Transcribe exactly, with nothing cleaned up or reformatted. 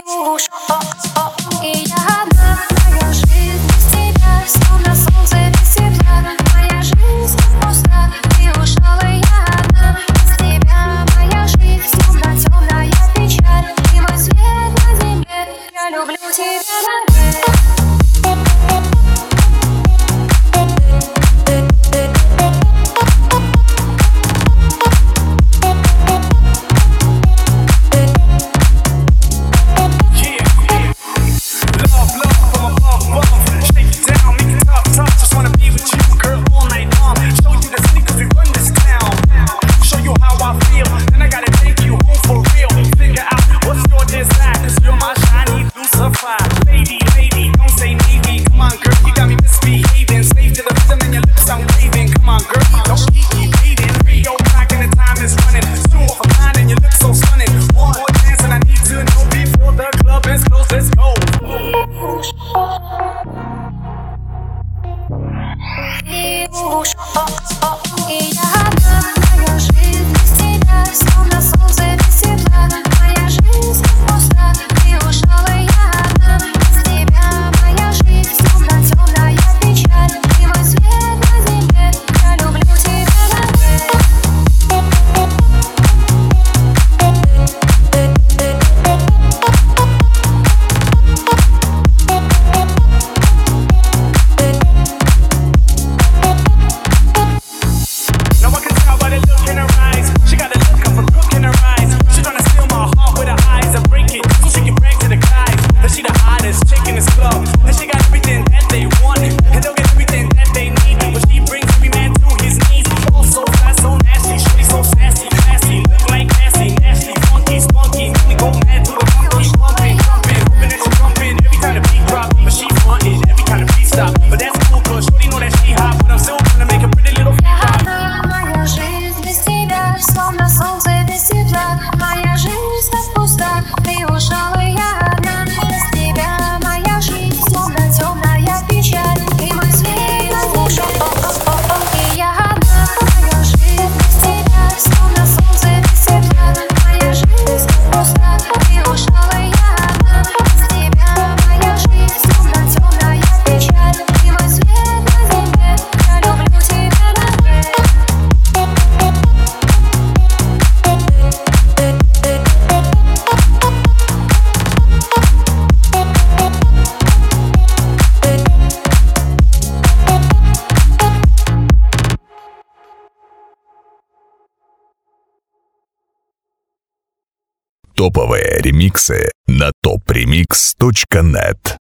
уж, о, о, и я одна. Моя жизнь без тебя, словно солнце без тепла. Моя жизнь пуста, ты ушел, и я одна. Без тебя моя жизнь, словно темная печаль. Ты мой свет на земле, я люблю тебя навек. И уж, о, о, и я одна. Моя жизнь без тебя, словно солнце без тепла. Моя жизнь пуста, ты ушел, и я одна. Без тебя моя жизнь, словно темная печаль. Ты мой свет на земле, я люблю тебя навек. Словно солнце без тепла, моя жизнь так пуста, ты ушел, и я одна. Без тебя моя жизнь, словно темная печаль. Ты мой свет на душе, о-о-о-о, и я одна. Моя жизнь без тебя, словно солнце без тепла. Моя жизнь так пуста, ты ушел, и я одна. Без тебя моя жизнь, словно темная печаль. Ты мой свет на земле, я люблю тебя навек. Топовые ремиксы на топ ремикс точка нет.